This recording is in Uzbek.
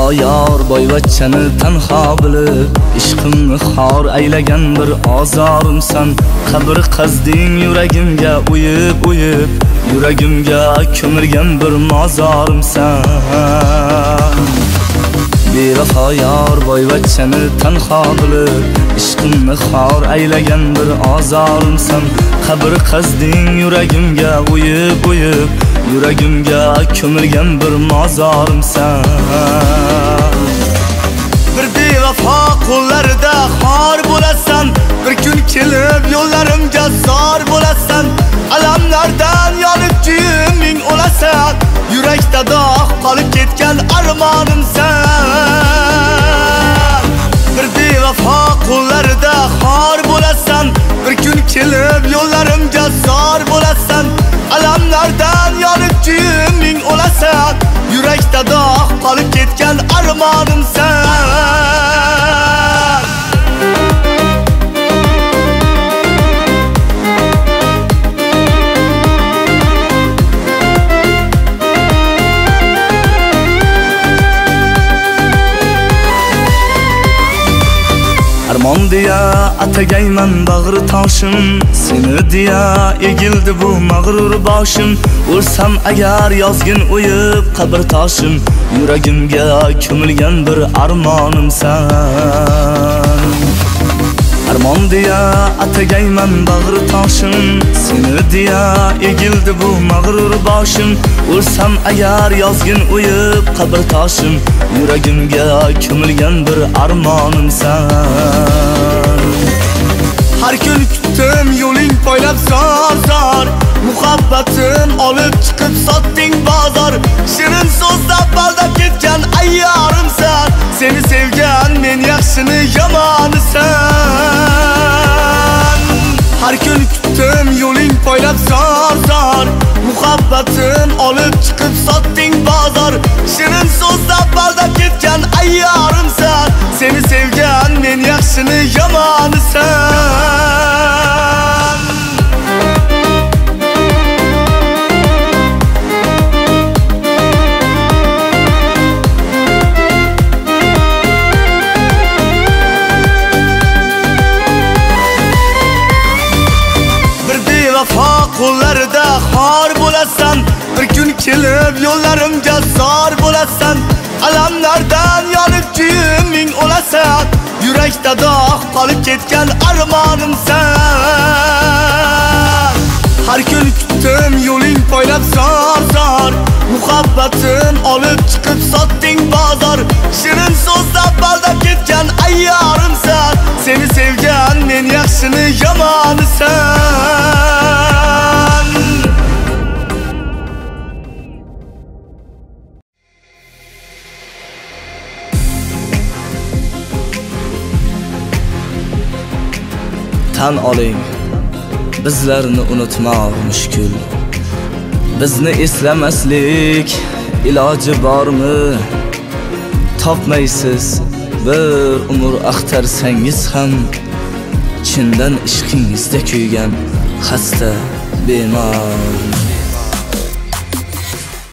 yor boyvachchani tanho bilib, ishqimni xor aylagan bir ozorimsan. Qabr qazding yuragimga uyib, yuragimga ko'milgan bir mozorimsan. Bevafo yor boyvachchani tanho bilib, ishqimni xor aylagan bir ozorimsan. Qabr qazding yuragimga uyib, yuragimga ko'milgan bir mozorimsan. Bir bevafo qo'llarida xor bo'lasan, bir kun kelib yo'llarimga zor bo'lasan. Alamlardan yonib kuyib ming o'lasan, yurakda dog' qolib ketgan armonimsan. Bir bevafo qo'llarida xor bo'lasan, bir kun kelib yo'llarimga zor bo'lasan. Alamlardan yonib kuyib ming o'lasan, yurakda dog' qolib ketgan armonimsan. Armon deya atagayman bag'ri toshim, seni deya egildi bu mag'rur boshim. O'lsam agar yozgin uyib qabr toshim, yuragimga ko'milgan bir armonimsan. Armon deya atagayman bag'ri toshim, seni deya egildi bu mag'rur boshim. O'lsam agar yozgin uyib qabr toshim, yuragimga ko'milgan bir armonimsan. Har kun kutdim yo'ling poylab zor, muhabbatim olib chiqib sotding bozor. Shirin so'zlab baldab ketgan ayyorimsan, seni sevgan men yaxshini yomonisan. Har kun kutdim yo'ling poylab zor, muhabbatim olib chiqib sotding bozor. Shirin so'zlab baldab ketgan ayyorimsan, seni sevgan men yaxshini yomonisan. Vafo qo'llarida xor bo'lasan, bir kun kelib yo'llarimga zor bo'lasan. Alamlardan yonib kuyib ming o'lasan, yurakda dog' qolib ketgan armonimsan. Har kun kutdim yo'ling poylab zor, muhabbatim olib chiqib sotding bozor. Shirin so'zlab baldab ketgan ayyorimsan, seni sevgan men yaxshini yomonisan. Tan oling, bizlarni unutmoq mushkul. Bizni eslamaslik iloji bormi? Topmaysiz bir umr axtarsangiz ham, chindan ishqingizda kuygan xasta bemor.